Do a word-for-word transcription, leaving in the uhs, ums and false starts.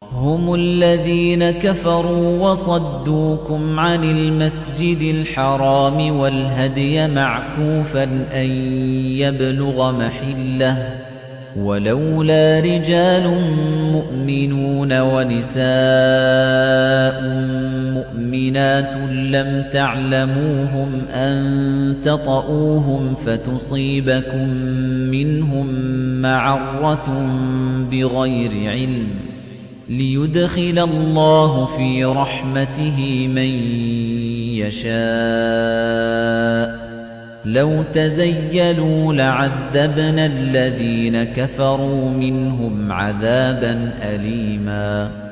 هم الذين كفروا وصدوكم عن المسجد الحرام والهدي معكوفا أن يبلغ محله ولولا رجال مؤمنون ونساء مؤمنات لم تعلموهم أن تطؤوهم فتصيبكم منهم معرة بغير علم ليدخل الله في رحمته من يشاء لو تزيلوا لعذبنا الذين كفروا منهم عذابا أليما